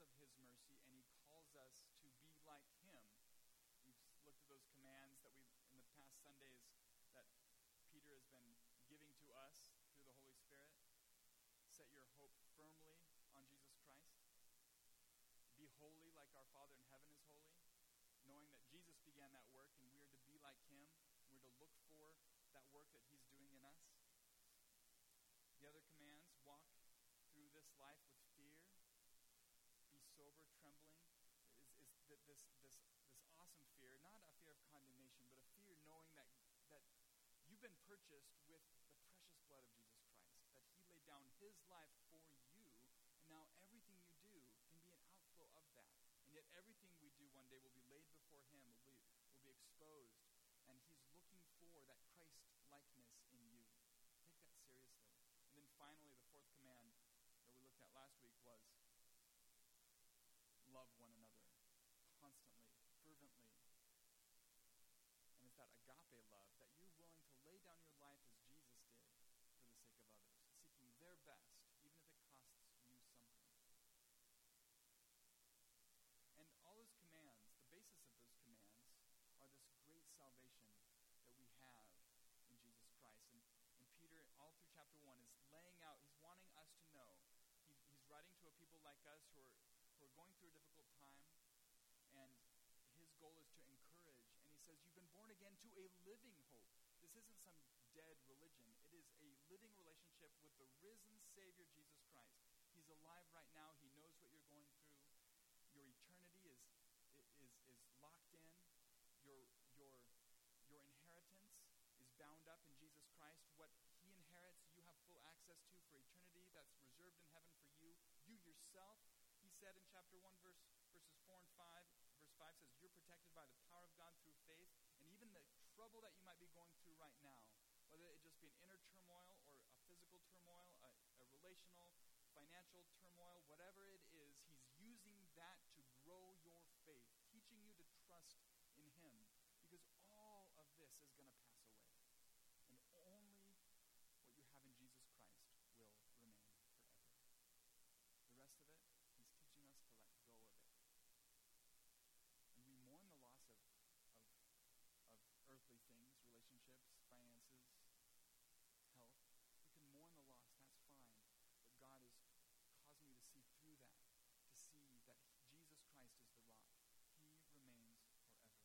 of his mercy, and he calls us to be like him. We've looked at those commands that in the past Sundays, that Peter has been giving to us through the Holy Spirit. Set your hope firmly on Jesus Christ. Be holy like our Father in heaven is holy, knowing that Jesus began that work and we are to be like him. We're to look for that work that he's doing in us. The other commands: walk through this life with fear, be sober, trembling. Is this awesome fear, not a fear of condemnation, but a fear knowing that you've been purchased with the precious blood of Jesus Christ, that he laid down his life for you, and now everything you do can be an outflow of that. And yet everything we do one day will be laid before him, will be exposed, and he's looking for that Christ likeness in you. Take that seriously. And then finally, the fourth command that we looked at last week was love one another constantly, fervently. And it's that agape love, that you're willing to lay down your life as Jesus did for the sake of others, seeking their best, even if it costs you something. And all those commands, the basis of those commands, are this great salvation that we have in Jesus Christ. And Peter, all through chapter 1, is laying out, he's wanting us to know. He's writing to a people like us who are going through a difficult time, and his goal is to encourage. And he says, you've been born again to a living hope. This isn't some dead religion. It is a living relationship with the risen Savior, Jesus Christ. He's alive right now. He knows what you're going through. Your eternity is locked in. Your inheritance is bound up in Jesus Christ. What he inherits, you have full access to for eternity. That's reserved in heaven for you. You yourself, he said in chapter 1, verses 4 and 5, verse 5 says, you're protected by the power of God through faith, and even the trouble that you might be going through right now, whether it just be an inner turmoil or a physical turmoil, a relational, financial turmoil, whatever it is, he's using that to grow your faith, teaching you to trust in him, because all of this is going to pass away, and only what you have in Jesus Christ will remain forever. The rest of it, he's teaching us to let go of it. And we mourn the loss of earthly things, relationships, finances, health. We can mourn the loss, that's fine. But God is causing you to see through that, to see that Jesus Christ is the rock. He remains forever.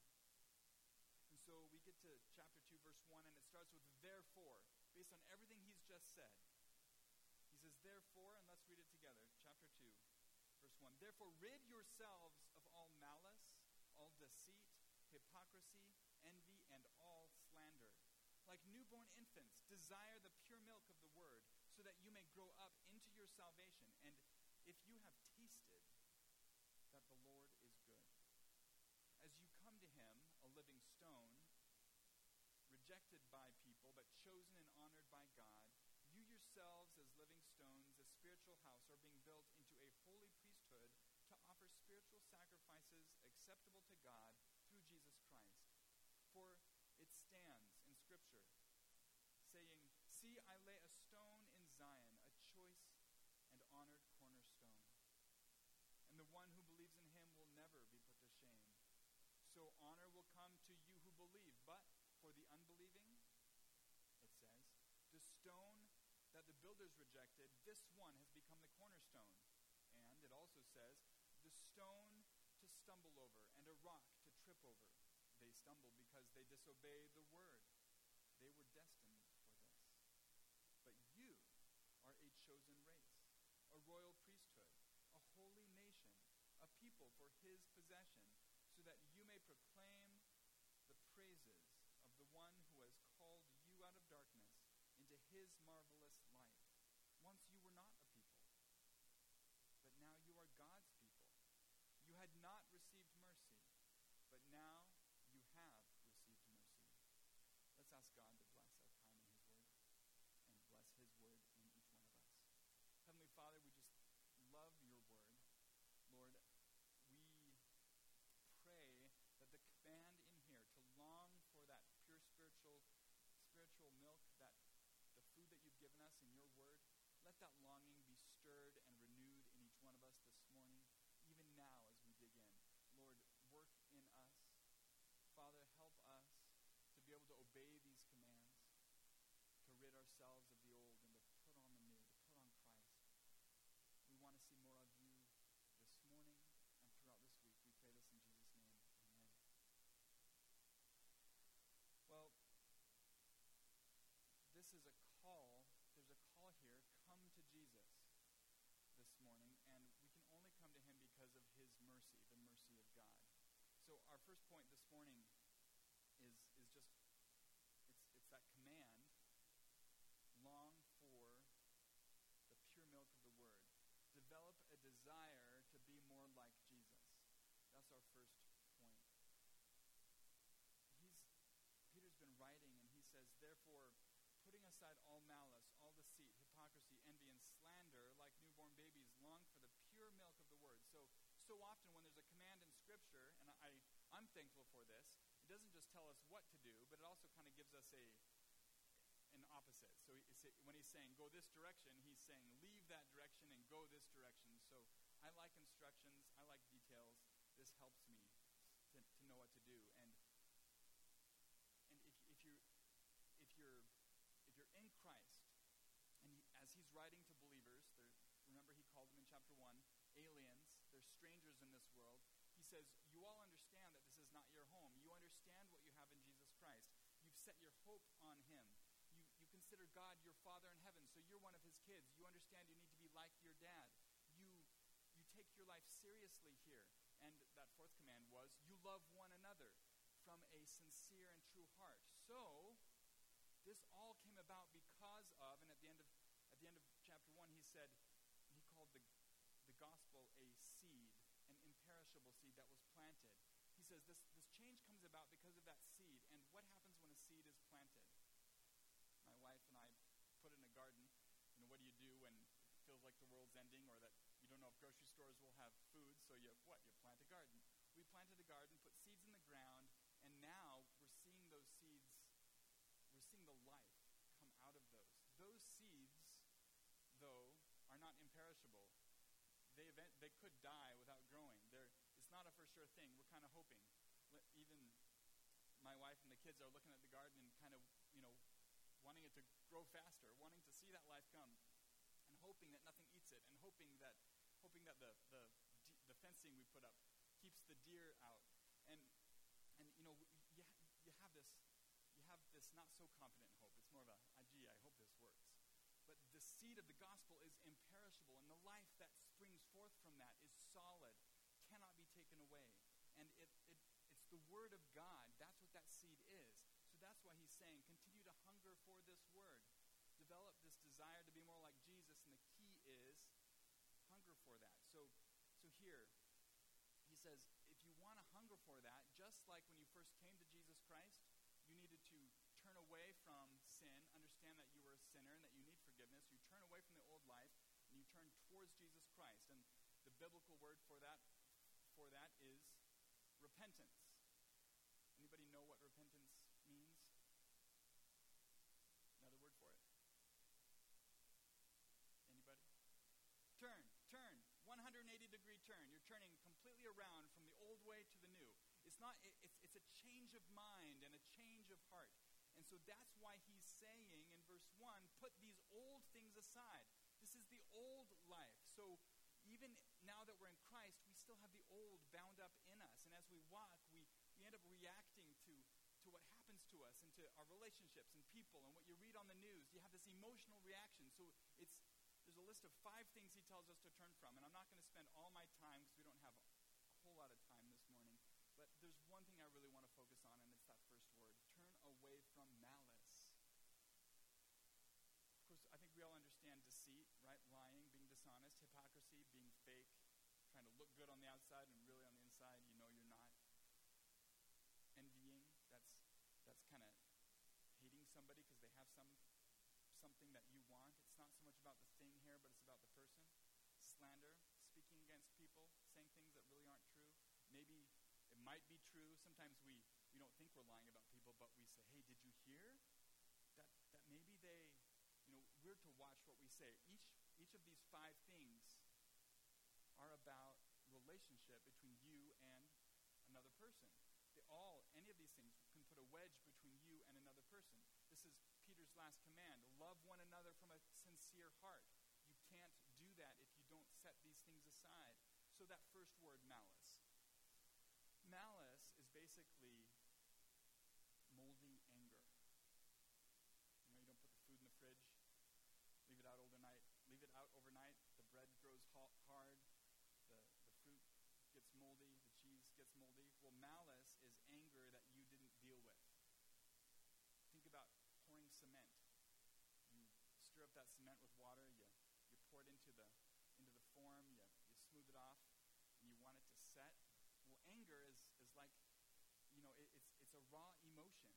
And so we get to chapter 2, verse 1, and it starts with therefore, based on everything he's just said. He says, therefore, and let's read it together. Chapter 2, verse 1. Therefore, rid yourselves of all malice, all deceit, hypocrisy, envy, and all slander. Like newborn infants, desire the pure milk of the word, so that you may grow up into your salvation. And if you have tasted that the Lord is good. As you come to him, a living stone, rejected by people, but chosen and honored by God, you yourselves as living stones, a spiritual house, are being built into a holy priesthood to offer spiritual sacrifices acceptable to God through Jesus Christ. For it stands in Scripture, saying, see, I lay a stone in Zion, a choice and honored cornerstone. And the one who believes in him will never be put to shame. So honor will come to you who believe, but for the unbelieving, it says, the stone that the builders rejected, this one has become the cornerstone. And it also says, the stone to stumble over and a rock to trip over. They stumbled because they disobeyed the word. They were destined for this. But you are a chosen race, a royal priesthood, a holy nation, a people for his possession, so that you may proclaim the praises of the one who has called you out of darkness into his marvelous light. Once you were not a people, but now you are God's people. You had not received mercy, but now you have received mercy. Let's ask God to bless our time in his word and bless his word in each one of us. Heavenly Father, we just love your word. Lord, we pray that the command in here to long for that pure spiritual milk, that the food that you've given us in your word, let that longing be stirred and renewed in each one of us this morning, even to obey these commands, to rid ourselves of the old and to put on the new, to put on Christ. We want to see more of you this morning and throughout this week. We pray this in Jesus' name. Amen. Well, this is a call. There's a call here. Come to Jesus this morning, and we can only come to him because of his mercy, the mercy of God. So our first point this morning is just it's that command, long for the pure milk of the word. Develop a desire to be more like Jesus. That's our first point. Peter's been writing, and he says, therefore, putting aside all malice, all deceit, hypocrisy, envy, and slander, like newborn babies, long for the pure milk of the word. So often when there's a command in Scripture, and I'm thankful for this, it doesn't just tell us what to do, but it also kind of gives us an opposite. So when he's saying go this direction, he's saying leave that direction and go this direction. So I like instructions, I like details. This helps me to know what to do. And if you're in Christ, and as he's writing to believers, remember he called them in chapter 1, aliens, they're strangers in this world. He says, you all understand that this is not your home. You understand what you have in Jesus Christ. You've set your hope on him. You consider God your Father in heaven, so you're one of his kids. You understand you need to be like your dad. You take your life seriously here. And that fourth command was, you love one another from a sincere and true heart. So this all came about because of, and at the end of chapter 1, he called the gospel a seed, an imperishable seed that was planted. He says this change comes about because of that seed. And what happens when a seed is planted? My wife and I put in a garden. What do you do when it feels like the world's ending, or that you don't know if grocery stores will have food? So you plant a garden. We planted a garden, put seeds in the ground, and now we're seeing those seeds. We're seeing the life come out of those. Those seeds, though, are not imperishable. They could die without growing. It's not a for sure thing. We're kind of hoping. Even my wife and the kids are looking at the garden and kind of, wanting it to grow faster, wanting to see that life come, and hoping that nothing eats it, and hoping that the fencing we put up keeps the deer out. And you have this not so confident hope. It's more of gee, I hope this works. But the seed of the gospel is imperishable, and the life that springs forth from that is solid, cannot be taken away. And it's the word of God. That's what that seed is. So that's why he's saying, continue to hunger for this word. Develop this desire to be more like Jesus, and the key is hunger for that. So here, he says, if you want to hunger for that, just like when you first came to Jesus Christ, you needed to turn away from sin, understand that you were a sinner and that you need forgiveness. You turn away from the old life and you turn towards Jesus Christ. And the biblical word for that is repentance. Anybody know what repentance means? Another word for it? Anybody? Turn. 180-degree turn. You're turning completely around from the old way to the new. It's a change of mind and a change of heart. And so that's why he's saying in verse 1, put these old things aside. This is the old life. So even now that we're in Christ, we still have the old bound up in us. And as we walk, we end up reacting to what happens to us and to our relationships and people and what you read on the news. You have this emotional reaction. So there's a list of 5 things he tells us to turn from. And I'm not going to spend all my time because we don't have a whole lot of time this morning. But there's one thing I really want to focus on, and it's that first word. Turn away from malice. Of course, I think we all understand deceit, right? Lying, being dishonest, hypocrisy, being fake, trying to look good on the outside and really on the inside, you're not. Envying, that's kind of hating somebody because they have something that you want. It's not so much about the thing here, but it's about the person. Slander, speaking against people, saying things that really aren't true. Maybe it might be true. Sometimes we don't think we're lying about people, but we say, hey, did you hear that maybe we're to watch what we say. Each of these 5 things are about relationship between you and another person. Any of these things can put a wedge between you and another person. This is Peter's last command. Love one another from a sincere heart. You can't do that if you don't set these things aside. So that first word, malice. Malice is basically moldy anger. You don't put the food in the fridge, leave it out overnight. The bread grows hard, the fruit gets moldy, the cheese gets moldy. Well, malice is anger that you didn't deal with. Think about pouring cement. You stir up that cement with water, you pour it into the form, you smooth it off, and you want it to set. Well, anger is like, it's a raw emotion.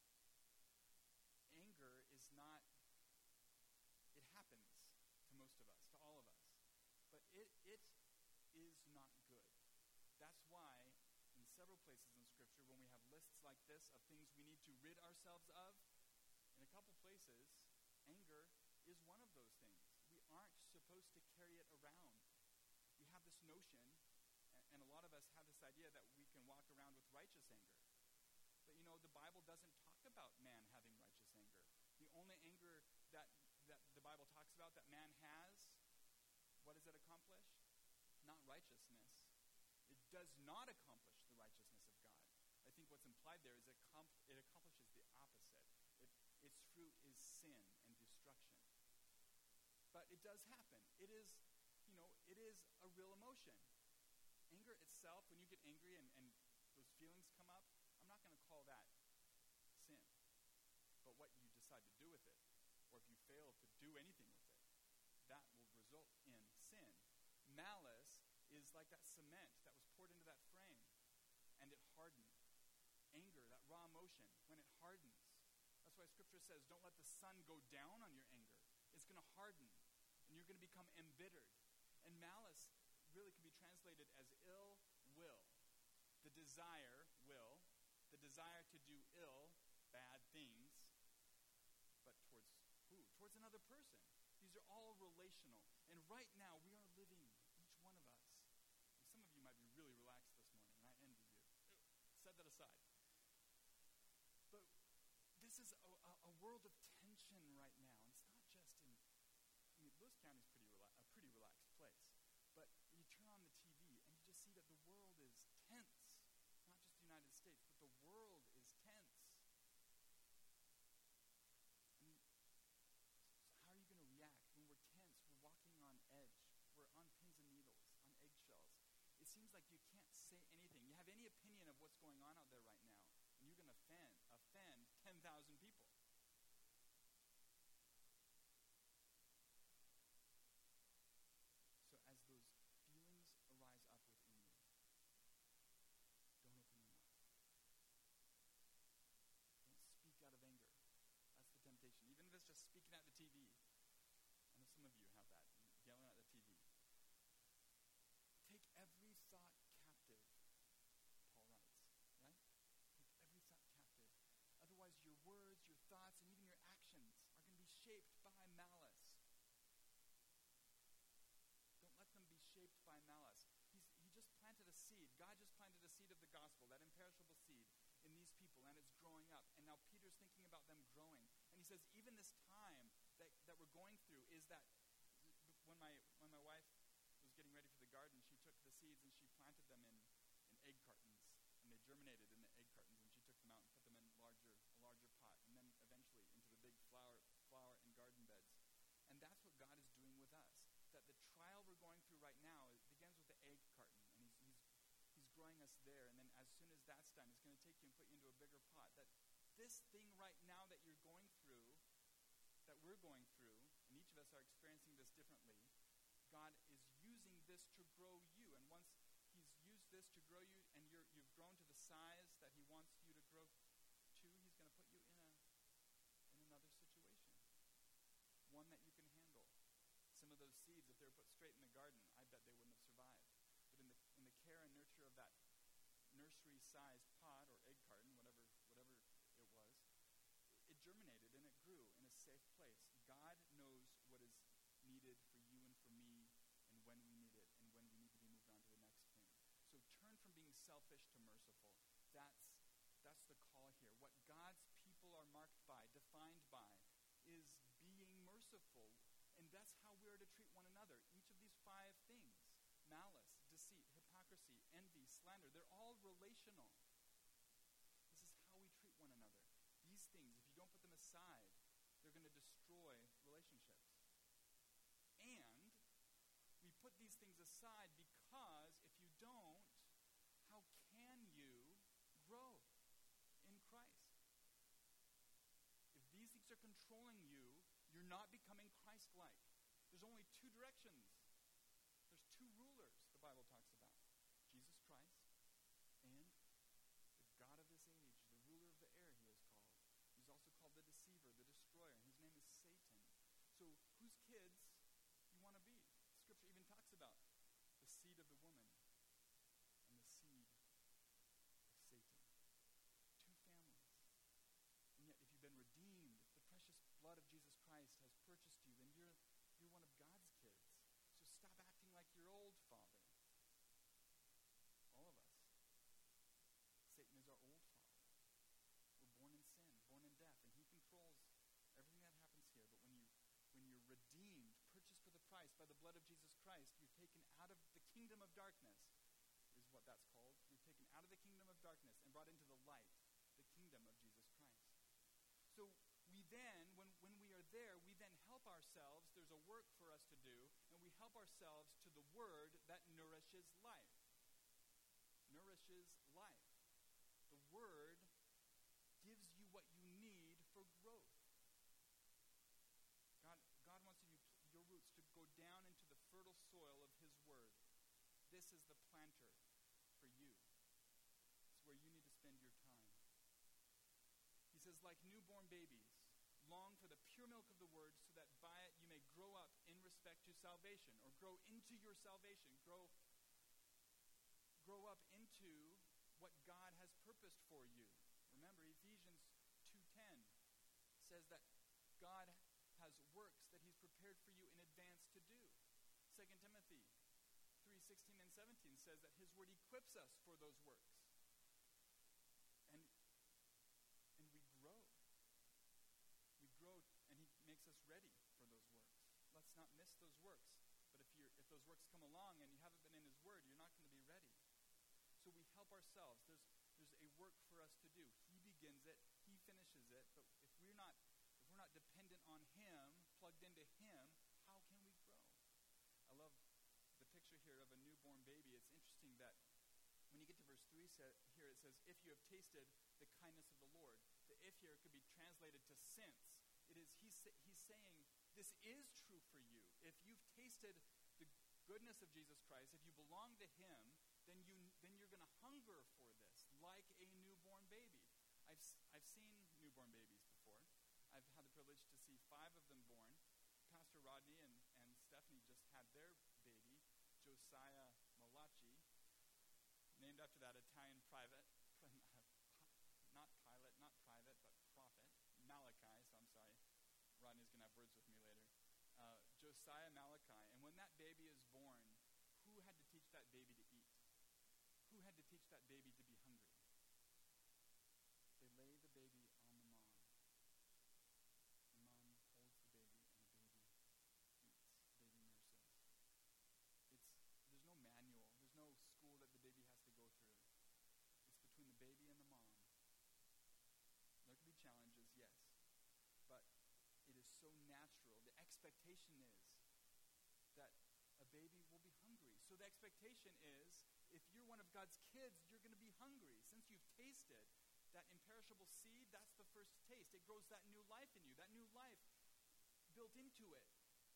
Anger is not, it happens to most of us, to all of us. But it is not good. That's why in several places in Scripture, when we have lists like this of things we need to rid ourselves of, in a couple places, anger is one of those things. We aren't supposed to carry it around. We have this notion, and a lot of us have this idea that we can walk around with righteous anger. But the Bible doesn't talk about man having righteous anger. The only anger that the Bible talks about that man has, what does it accomplish? Not righteousness. It does not accomplish the righteousness of God. I think what's implied there is it accomplishes the opposite. Its fruit is sin and destruction. But it does happen. It is a real emotion. Anger itself, when you get angry and those feelings come up, I'm not going to call that sin. But what you decide to do with it, or if you fail to do anything with it, that will result in sin. Malice is like that cement that was poured into that frame, and it hardened. Anger, that raw emotion, when it hardens. That's why Scripture says, don't let the sun go down on your anger. It's going to harden, and you're going to become embittered. And malice really can be translated as ill will. The desire to do ill, bad things, but towards who? Towards another person. These are all relational. And right now, we are living, each one of us. And some of you might be really relaxed this morning, and I envy you. Set that aside. But this is a world of tension right now. And it's not just in, Lewis County is a pretty relaxed place. But you turn on the TV, and you just see that the world is tense. Not just the United States, but the world is tense. I mean, so how are you going to react when we're tense? We're walking on edge. We're on pins and needles, on eggshells. It seems like you can't say anything. You have any opinion of what's going on out there right now, and you're going to offend 10,000 people. So as those feelings arise up within you, don't open your mouth. Don't speak out of anger. That's the temptation. Even if it's just speaking at the TV. I know some of you have that, yelling at the TV. Take every thought captive, Paul writes, right? Take every thought captive. Otherwise, your words, your thoughts, and even your actions are going to be shaped by malice. Don't let them be shaped by malice. He just planted a seed. God just planted a seed of the gospel, that imperishable seed, in these people, and it's growing up. And now Peter's thinking about them growing. And he says, even this time that we're going through is that when my wife was getting ready for the garden, she took the seeds and she planted them in egg cartons, and they germinated in the egg cartons, and she took them out and put them in a larger pot, and then eventually into the big flower and garden beds. And that's what God is doing with us. That the trial we're going through right now, it begins with the egg carton, and he's growing us there, and then as soon as that's done, he's going to take you and put you into a bigger pot. That this thing right now that you're going through, that we're going through, and each of us are experiencing this differently, God is using this to grow you. And once he's used this to grow you, and you've grown to the size that he wants you to grow to, he's going to put you in another situation, one that you can handle. Some of those seeds, if they were put straight in the garden, I bet they wouldn't have survived. But in the care and nurture of that nursery-sized pot or egg carton, whatever it was, it germinated and it grew in a safe place. God knows what is needed for you and for me, and when we need it, and when we need to be moved on to the next thing. So turn from being selfish to merciful. That's the call here. What God's people are marked marked by, defined by, is being merciful. And that's how we are to treat one another. Each of these 5 things, malice, deceit, hypocrisy, envy, slander, they're all relational. This is how we treat one another. These things, if you don't put them aside, they're going to destroy relationships. And we put these things aside because if you don't, how can you grow in Christ? If these things are controlling you, you're not becoming Christ-like. There's only 2 directions. There's 2 rulers the Bible talks about. Jesus Christ and the God of this age, the ruler of the air he is called. He's also called the deceiver, the destroyer. His name is Satan. So whose kids you want to be? Scripture even talks about the seed of the woman and the seed of Satan. 2 families. And yet if you've been redeemed, if the precious blood of Jesus Christ has purchased you, then you're one of God's kids. So stop acting like your old father. All of us. Satan is our old father. We're born in sin, born in death, and he controls everything that happens here. But when you're redeemed, purchased for the price by the blood of Jesus Christ, you're taken out of the kingdom of darkness, is what that's called. You're taken out of the kingdom of darkness and brought into the light, the kingdom of Jesus Christ. So we then, when we are there, we then help ourselves. There's a work for us to do, and we help ourselves to the word that nourishes life. Nourishes life. The word gives you what you need for growth. God wants your roots to go down into the fertile soil of his word. This is the planter for you. It's where you need to spend your time. He says, like newborn babies, long for the pure milk of the word, so that by it you may grow up in respect to salvation, or grow into your salvation, grow up into what God has purposed for you. Remember, Ephesians 2:10 says that God has works that he's prepared for you in advance to do. 2 Timothy 3:16 and 17 says that his word equips us for those works. And we grow. We grow, and he makes us ready for those works. Let's not miss those works. But if those works come along and you haven't been in his word, you're not going to be ready. So we help ourselves. There's a work for us to do. He begins it, he finishes it, but if we're not dependent on him, plugged into him, how can we grow? I love the picture here of a newborn baby. It's interesting that when you get to verse 3 here, it says, if you have tasted the kindness of the Lord. The if here could be translated to since. It is, he's saying, this is true for you. If you've tasted the goodness of Jesus Christ, if you belong to him, then you're going to hunger for this, like a newborn baby. I've seen newborn babies before. I've had the privilege to see 5 of them born. Pastor Rodney and Stephanie just had their baby, Josiah Malachi, named after that Italian private, not pilot, not private, but prophet, Malachi, so I'm sorry. Rodney's going to have words with me later. Josiah Malachi. And when that baby is born, who had to teach that baby to eat? Who had to teach that baby to be hungry? They lay the baby on the mom. The mom holds the baby, and the baby eats. Baby nurses. There's no manual. There's no school that the baby has to go through. It's between the baby and the mom. There can be challenges, yes. But it is so natural. The expectation is that a baby will be hungry. So the expectation is, if you're one of God's kids, you're going to be hungry. Since you've tasted that imperishable seed, that's the first taste. It grows that new life in you. That new life built into it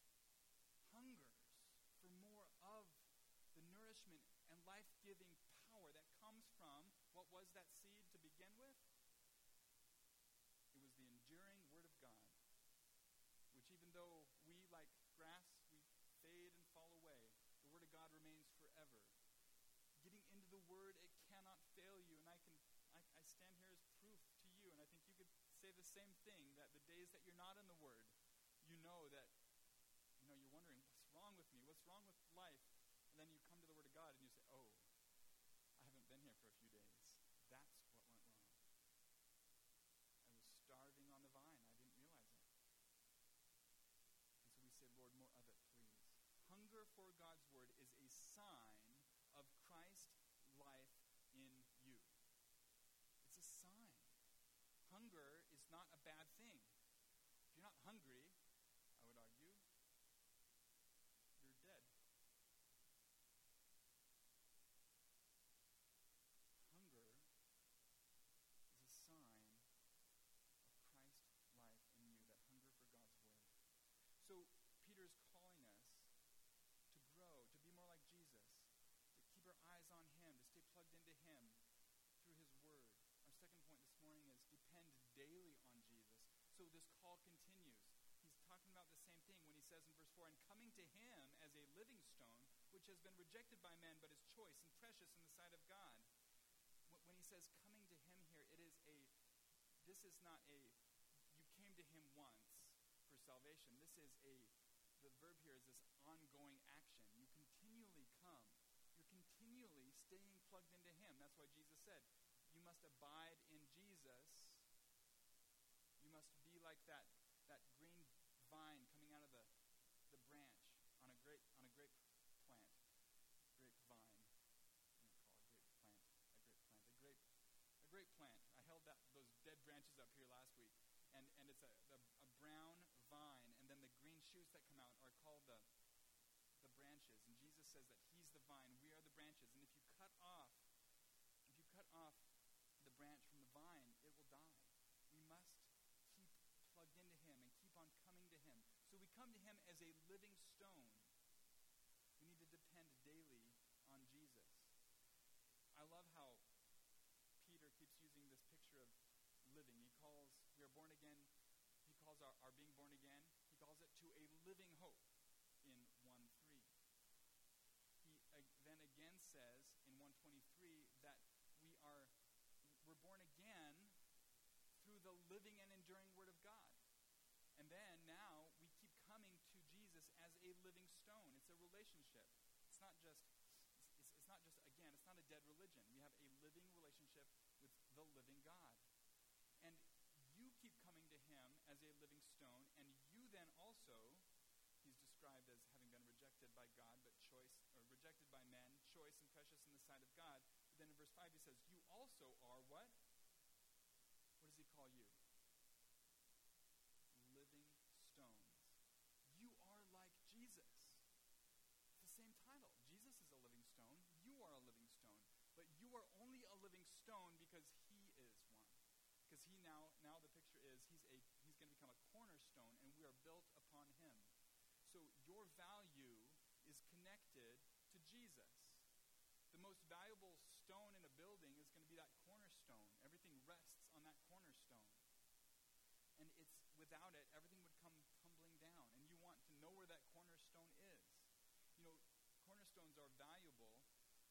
hungers for more of the nourishment and life-giving power that comes from, what was that seed to begin with? It was the enduring Word of God, which even though we, like grass, we fade and fall away, the Word of God remains forever. Getting into the Word, it cannot fail you, and I stand here as proof to you, and I think you could say the same thing, that the days that you're not in the Word, you know that, you're wondering, what's wrong with me? What's wrong with life? And then you come to the Word of God and you say, oh, I haven't been here for a few days. That's what went wrong. I was starving on the hungry, I would argue, you're dead. Hunger is a sign of Christ's life in you, that hunger for God's word. So Peter is calling us to grow, to be more like Jesus, to keep our eyes on him, to stay plugged into him through his word. Our second point this morning is depend daily on Jesus. So this call continues. He's talking about the same thing when he says in verse 4, and coming to him as a living stone, which has been rejected by men, but is choice and precious in the sight of God. When he says coming to him here, this is not you came to him once for salvation. The verb here is this ongoing action. You continually come. You're continually staying plugged into him. That's why Jesus said, you must abide in Jesus. You must be like that green vine coming out of the branch on a grape plant. Grapevine. I'm going to call a grape plant. I held those dead branches up here last week. And it's a brown vine, and then the green shoots that come out are called the branches. And Jesus says that he's the vine, we are the branches. And if you cut off the branch from the vine, it will die. We must keep plugged into him and keep on coming to him. So we come to him as a living stone. We need to depend daily on Jesus. I love how Peter keeps using this picture of living. We are born again. He calls our being born again, he calls it to a living hope in 1:3. He then again says in 1:23 that we're born again through the living and enduring word of God. And then now we keep coming to Jesus as a living stone. It's a relationship. It's not just a dead religion. We have a living relationship with the living God. And you keep coming to him as a living stone, and you then also, he's described as having been rejected by God, but rejected by men, choice and precious in the sight of God. But then in verse 5 he says, you also are what? What does he call you? Living stones. You are like Jesus. It's the same title. Jesus is a living stone. You are a living stone. But you are only a living stone because he is one. Because he now the picture is he's going to become a cornerstone, and we are built upon him. So your value is connected to Jesus. The most valuable stone in a building is going to be that cornerstone. Everything rests on that cornerstone. And without it, everything would come tumbling down. And you want to know where that cornerstone is. You know, cornerstones are valuable.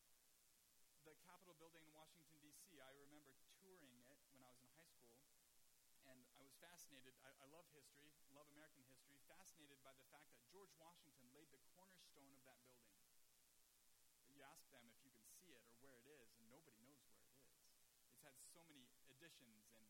The Capitol building in Washington, D.C., I remember touring it when I was in high school, and I was fascinated. I love history, love American history, fascinated by the fact that George Washington laid the cornerstone of that building. You ask them if you can see it or where it is, and nobody knows where it is. It's had so many additions and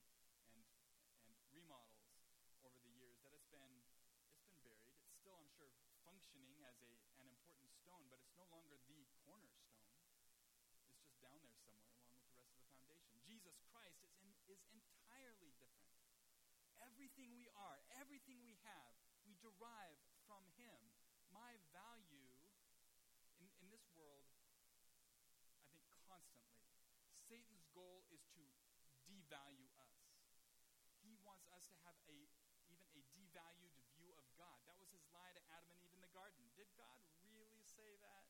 remodels over the years that it's been buried. It's still, I'm sure, functioning as an important stone, but it's no longer the cornerstone. It's just down there somewhere along with the rest of the foundation. Jesus Christ is entirely different. Everything we are, everything we have, we derive from him. My value in this world, I think constantly, Satan's goal is to devalue us. He wants us to have even a devalued view of God. That was his lie to Adam and Eve in the garden. Did God really say that?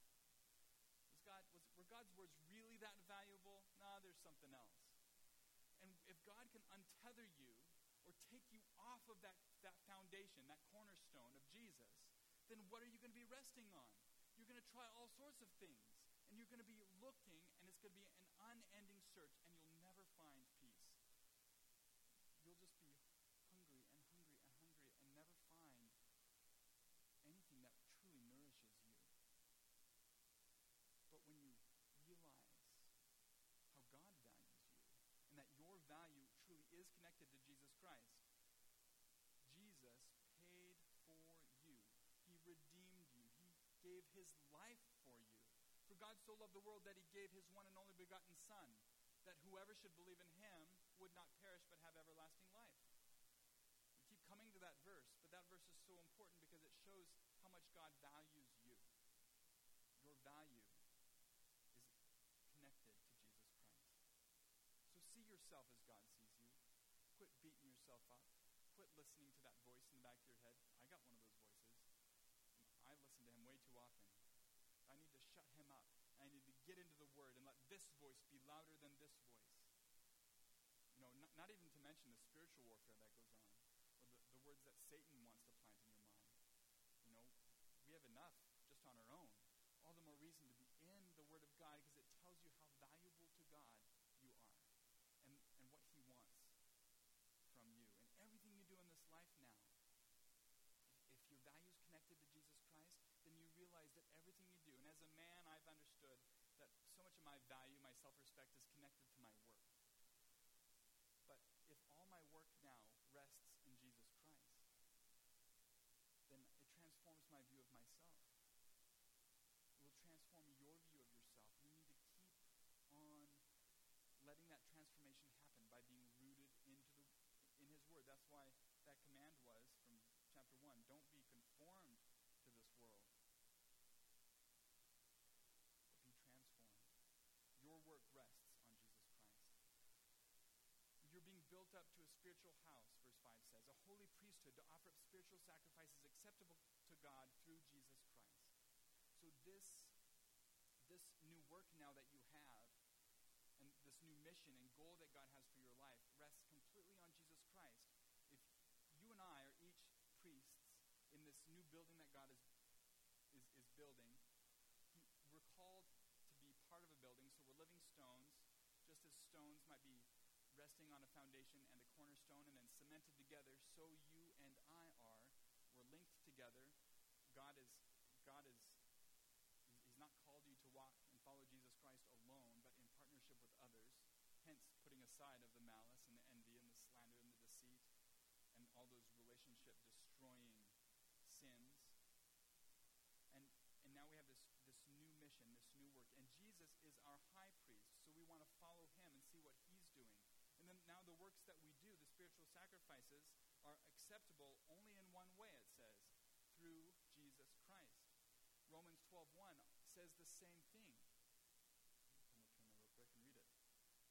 Were God's words really that valuable? Nah, there's something else. And if God can untether you or take you off of that foundation, that cornerstone of Jesus, then what are you going to be resting on? You're going to try all sorts of things, and you're going to be looking, and it's going to be an unending search, and you'll never find peace. You'll just be hungry and hungry and hungry and never find anything that truly nourishes you. But when you realize how God values you and that your value truly is connected to Jesus Christ, Jesus paid for you. He redeemed you. He gave his life for you. For God so loved the world that he gave his one and only begotten Son, that whoever should believe in him would not perish but have everlasting life. We keep coming to that verse, but verse is so important because it shows how much God values you. Your value is connected to Jesus Christ. So see yourself as God sees you. Quit beating yourself up. Quit listening to that voice in the back of your head. I got one of those voices. I listen to him way too often. I need to shut him up. I need to get into the Word and let this voice be louder than this voice. You know, not even to mention the spiritual warfare that goes on, or the words that Satan wants to plant in your mind. You know, we have enough just on our own. All the more reason to be in the Word of God because it tells you how valuable to God you are and what he wants from you. And everything you do in this life now, if your value is connected to Jesus Christ, then you realize that everything you do, and as a man, I've understood that so much of my value, my self-respect is connected to my work. But if all my work now rests in Jesus Christ, then it transforms my view of myself. It will transform your view of yourself. You need to keep on letting that transformation happen by being rooted in his Word. That's why that command was from chapter 1, don't be conformed to this world, but be transformed. Your work rests on Jesus Christ. You're being built up to a spiritual house, verse 5 says, a holy priesthood to offer up spiritual sacrifices acceptable to God through Jesus Christ. So this new work now that you have, and this new mission and goal that God has for your life rests completely on Jesus Christ. If you and I are each priests in this new building that God is building, we're called to be part of a building, so we're living stones, just as stones might be resting on a foundation and a cornerstone and then cemented together, so you and I are. We're linked together. He's not called you to walk and follow Jesus Christ alone, but in partnership with others, hence putting aside of the malice and the envy and the slander and the deceit and all those relationship-destroying sins. And now we have this new mission, this new work. And Jesus is our high priest, so we want to follow him and see what he's doing. And then now the works that we do, the spiritual sacrifices, are acceptable only in one way, it says, through Jesus Christ. Romans 12:1 says the same thing. I'm going to turn there real quick and read it.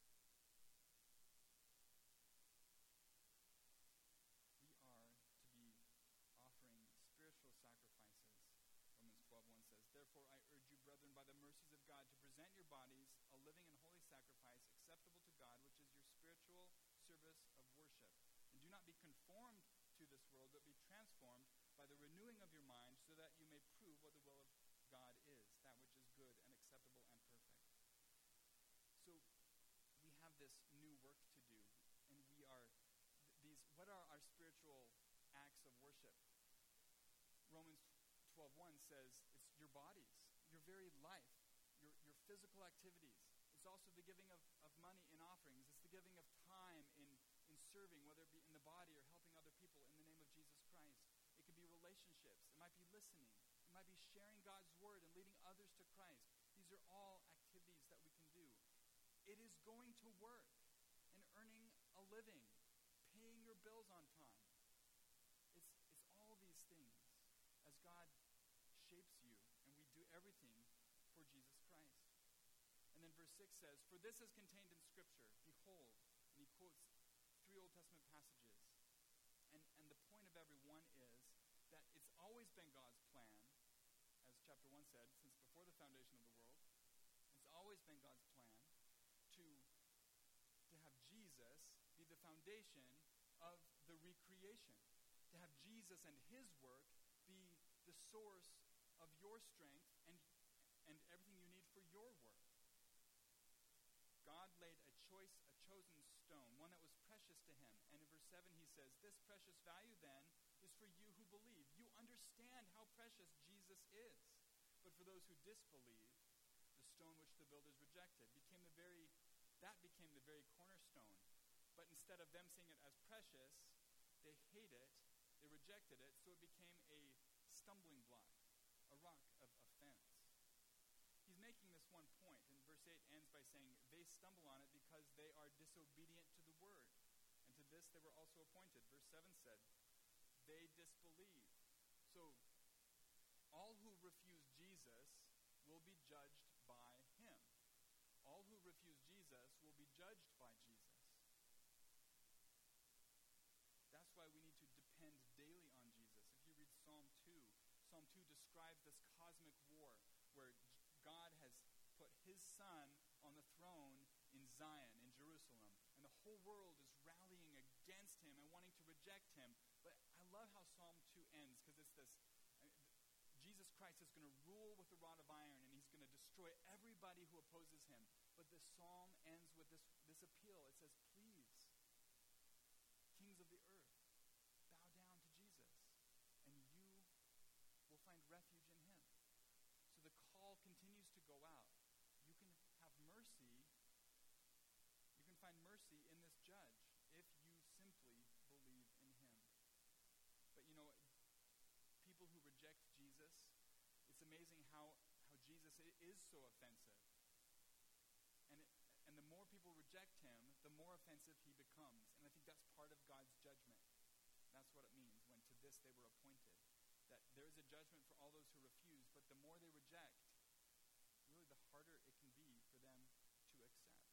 We are to be offering spiritual sacrifices. Romans 12:1 says, therefore I urge you, brethren, by the mercies of God, to present your bodies a living and holy sacrifice acceptable to God, which is your spiritual service of worship. And do not be conformed to this world, but be transformed by the renewing of your mind, so that you may prove what the will of God is, that which is good and acceptable and perfect. So we have this new work to do, and we are what are our spiritual acts of worship? Romans 12:1 says it's your bodies, your very life, your physical activities. It's also the giving of money in offerings. It's the giving of time in serving, whether it be in the body or helping other people in the name of Jesus Christ. It could be relationships. It might be listening. It might be sharing God's word and leading others to Christ. These are all activities that we can do. It is going to work and earning a living, paying your bills on time. It's all these things as God shapes you, and we do everything for Jesus Christ. And then verse 6 says, for this is contained in Scripture, behold, and he quotes 3 Old Testament passages. And the point of every one is that it's always been God's plan, as chapter 1 said, since before the foundation of the world. It's always been God's plan to have Jesus be the foundation of the recreation, to have Jesus and his work be the source of your strength and everything you need for your work. God laid a chosen stone, one that was precious to him. And in verse 7 he says, this precious value then is for you who believe. You understand how precious Jesus is. But for those who disbelieve, the stone which the builders rejected became the very cornerstone. But instead of them seeing it as precious, they hate it, they rejected it, so it became a stumbling block, a rock of offense. He's making this one point, and verse 8 ends by saying, they stumble on it because they are disobedient to the word. And to this they were also appointed. Verse 7 said, they disbelieve. So all who refuse Jesus will be judged by him. All who refuse Jesus will be judged by Jesus. That's why we need to depend daily on Jesus. If you read Psalm 2 describes this cosmic war where God has put his son on the throne in Zion, in Jerusalem, and the whole world is rallying against him and wanting to reject him. But I love how Psalm 2 ends, because it's this, Jesus Christ is going to rule with a rod of iron, and he's going to destroy everybody who opposes him. But this psalm ends with this appeal. It says, please, kings of the earth, bow down to Jesus, and you will find refuge in him. So the call continues to go out. You can have mercy. You can find mercy in this judge if you simply believe in him. But you know, people who reject Jesus, it's amazing how Jesus is so offensive. And the more people reject him, the more offensive he becomes. And I think that's part of God's judgment. That's what it means when to this they were appointed. That there is a judgment for all those who refuse, but the more they reject, really the harder it can be for them to accept.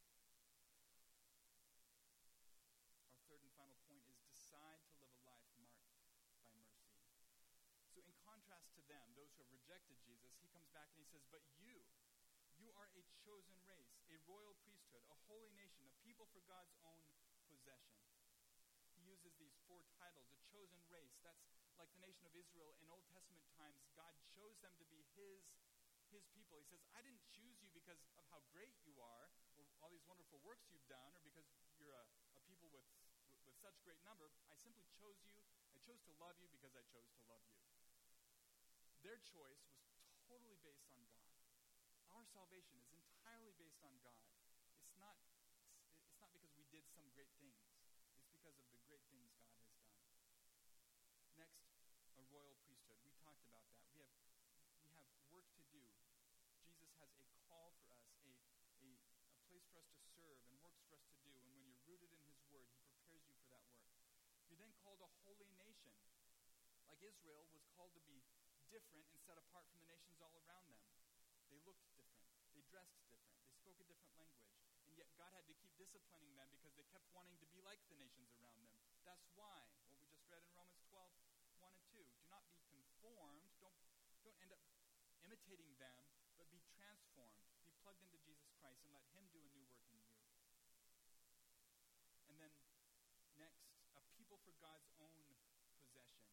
Our third and final point is decide to live a life marked by mercy. So in contrast to them, those who have rejected Jesus, he comes back and he says, but you are a chosen race, a royal priesthood, a holy nation, a people for God's own possession. He uses these 4 titles, a chosen race. That's like the nation of Israel in Old Testament times. God chose them to be his people. He says, I didn't choose you because of how great you are, or all these wonderful works you've done, or because you're a people with such great number. I simply chose you. I chose to love you because I chose to love you. Their choice was totally based on God. Our salvation is entirely based on God. It's not because we did some great things. It's because of the great things God has done. Next, a royal priesthood. We talked about that. We have work to do. Jesus has a call for us, a place for us to serve and works for us to do. And when you're rooted in his word, he prepares you for that work. You're then called a holy nation. Like Israel was called to be different and set apart from the nations all around them. They looked different. They dressed different. They spoke a different language. And yet God had to keep disciplining them because they kept wanting to be like the nations around them. That's why, what we just read in Romans 12, 1 and 2. Do not be conformed. Don't end up imitating them, but be transformed. Be plugged into Jesus Christ and let him do a new work in you. And then next, a people for God's own possession.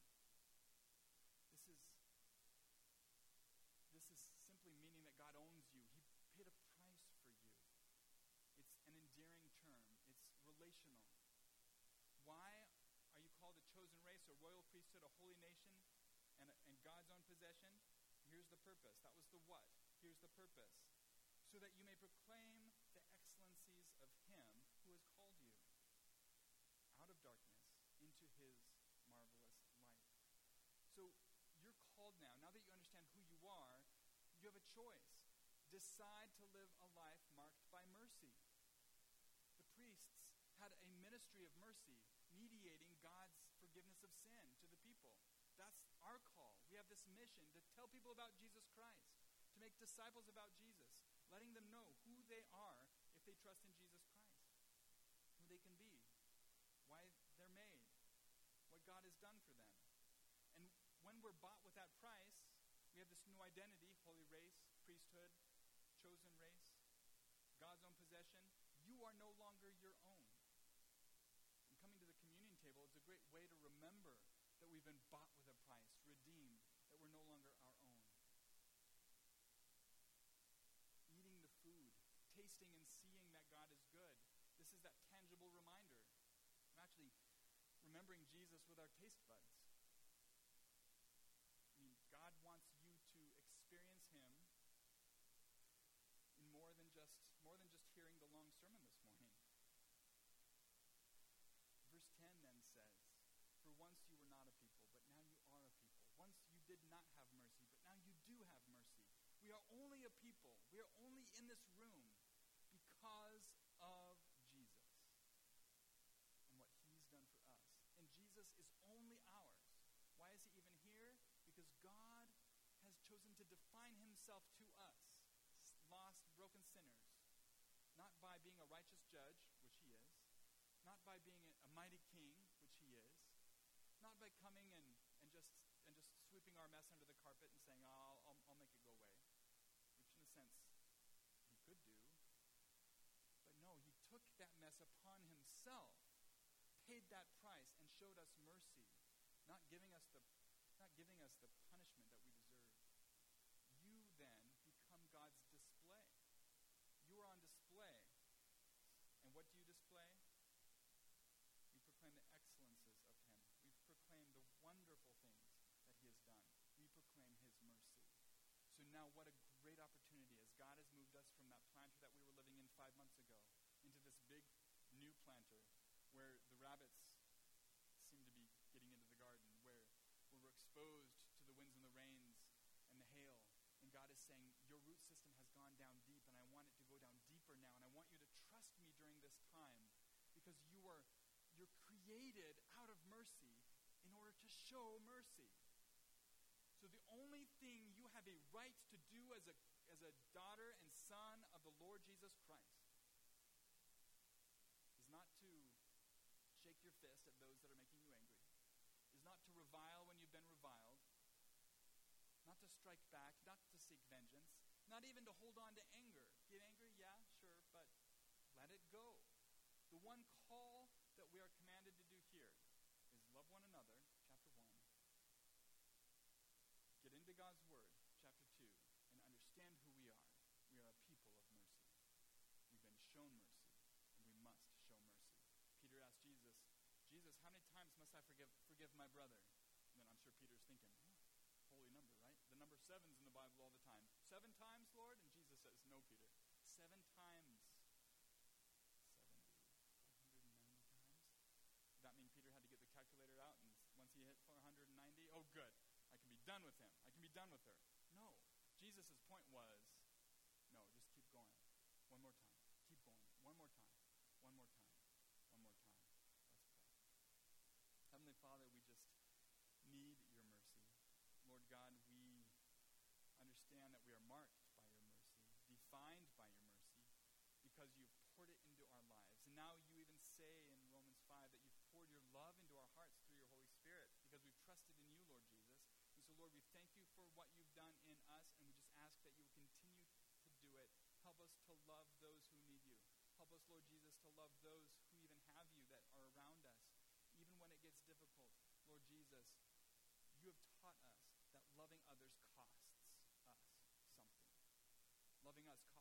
This is simply meaning that God owns you. He paid a price for you. It's an endearing term. It's relational. Why are you called a chosen race, a royal priesthood, a holy nation, and God's own possession? Here's the purpose. That was the what. Here's the purpose. So that you may proclaim the excellencies of him who has called you out of darkness into his marvelous light. So you're called now that you understand who you are, you have a choice. Decide to live a life marked by mercy. The priests had a ministry of mercy, mediating God's forgiveness of sin to the people. That's our call. We have this mission to tell people about Jesus Christ, to make disciples about Jesus, letting them know who they are if they trust in Jesus Christ, who they can be, why they're made, what God has done for them. And when we're bought with that price, we have this new identity, holy race, priesthood, chosen race, God's own possession. You are no longer your own. And coming to the communion table is a great way to remember that we've been bought with a price, redeemed, that we're no longer our own. Eating the food, tasting and seeing that God is good. This is that tangible reminder. I'm actually remembering Jesus with our taste buds. God wants you to experience him in more than just hearing the long sermon this morning. Verse 10 then says, for once you were not a people, but now you are a people. Once you did not have mercy, but now you do have mercy. We are only a people. We are only in this room because of Jesus and what he's done for us. And Jesus is only ours himself to us, lost, broken sinners, not by being a righteous judge, which he is, not by being a mighty king, which he is, not by coming and just sweeping our mess under the carpet and saying, oh, I'll make it go away, which in a sense he could do. But no, he took that mess upon himself, paid that price, and showed us mercy, not giving us the punishment that we deserve. You then become God's display. You are on display. And what do you display? We proclaim the excellences of him. We proclaim the wonderful things that he has done. We proclaim his mercy. So now what a great opportunity as God has moved us from that planter that we were living in 5 months ago into this big new planter where the rabbits seem to be getting into the garden, where we're exposed to the winds and the rains and the hail. And God is saying, your root system has gone down deep, and I want it to go down deeper now, and I want you to trust me during this time, because you're created out of mercy in order to show mercy. So the only thing you have a right to do as a daughter and son of the Lord Jesus Christ is not to shake your fist at those that are making you angry, is not to revile when you've been reviled, not to strike back, not to seek vengeance, not even to hold on to anger. Get angry? Yeah, sure, but let it go. The one call that we are commanded to do here is love one another, chapter 1. Get into God's word, chapter 2, and understand who we are. We are a people of mercy. We've been shown mercy, and we must show mercy. Peter asked Jesus, how many times must I forgive my brother? And then I'm sure Peter's thinking, holy number, right? The number 7's in the Bible all the time. 7 times, Lord? And Jesus says, no, Peter. 7 times. 590 times? Did that mean Peter had to get the calculator out, and once he hit 490, oh, good, I can be done with him. I can be done with her. No. Jesus' point was, no, just keep going. One more time. Keep going. One more time. One more time. One more time. Let's pray. Heavenly Father, we just need your mercy. Lord God, we understand that we are marked by your mercy, defined by your mercy, because you've poured it into our lives. And now you even say in Romans 5 that you've poured your love into our hearts through your Holy Spirit, because we've trusted in you, Lord Jesus. And so, Lord, we thank you for what you've done in us, and we just ask that you will continue to do it. Help us to love those who need you. Help us, Lord Jesus, to love those who even have you that are around us, even when it gets difficult. Lord Jesus, you have taught us that loving others costs us something. Loving us costs